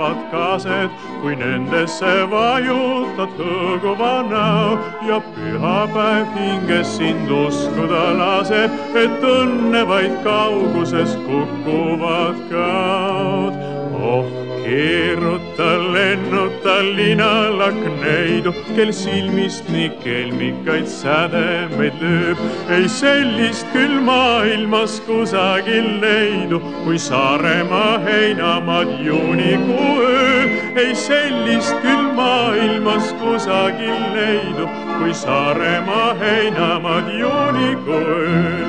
vahvad kaased, kui nendesse vajutad hõõguva näo ja pühapäev hinges sind uskuda laseb, et õnne vaid kauguses kukuvad kaod. Oh, keeruta, lennuta linalakneidu, kel silmist nii kelmikaid sädemeid lööb. Ei sellist küll maailmas kusagil leidu, kui Saaremaa heinamaad juunikuu ööl. Ei sellist küll maailmas kusagil leidu, kui Saaremaa heinamaad juunikuu ööl.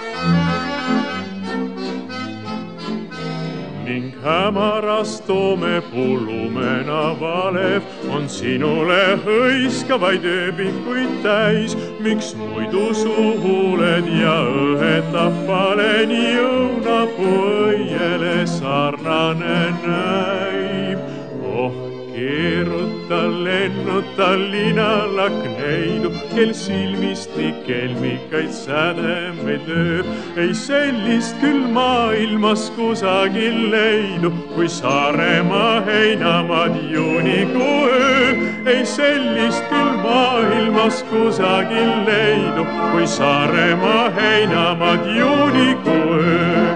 Ning hämaras toomepuu lumena valev on sinule hõiskavaid ööbikuid täis. Miks muidu su huuled ja õhetab paleni õunapuu õiele sarnane näib? Oh, keeruta, lennuta linalakneidu, kel silmist nii kelmikaid sädemeid lööb. Ei sellist küll maailmas kusagil leidu, kui Saaremaa heinamaad juunikuu ööl. Ei sellist küll maailmas kusagil leidu, kui Saaremaa heinamaad juunikuu ööl.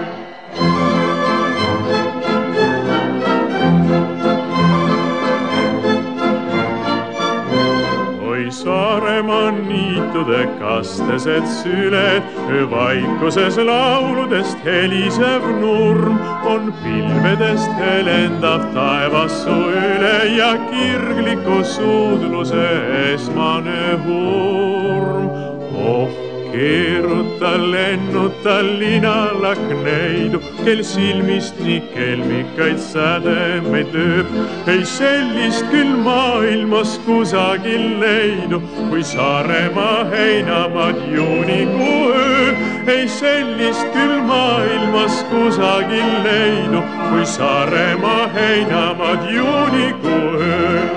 Saaremaa niitude kastesed süled, öövaikuses lauludest helisev nurm on pilvedest helendab taevas su üle ja kirgliku suudluse esmane hurm. Oh, keeruta, lennuta linalakneidu, kel silmist nii kelmikaid sädemeid lööb. Ei sellist küll maailmas kusagil leidu, kui Saaremaa heinamaad juunikuu ööl. Ei sellist küll maailmas kusagil leidu, kui Saaremaa heinamaad juunikuu ööl.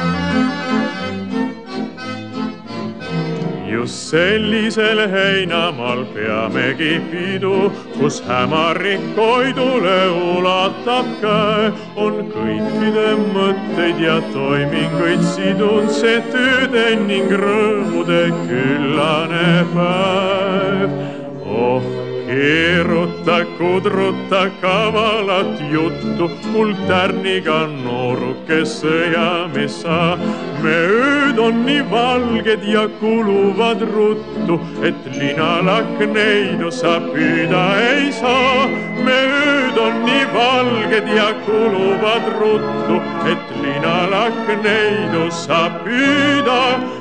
Just sellisel heinamaal peamegi pidu, kus hämarik koidule ulatab käe. On kõikide mõtteid ja toiminguid sidunud see tööde ning rõõmude küllane päev. Oh, keeruta, kudruta kavalat juttu, mul tärniga nooruke sõjamees sa. Me ööd on nii valged ja kuluvad ruttu, et linalakneidu sa püüda ei saa. Me ööd on nii valged ja kuluvad ruttu, et linalakneidu sa püüda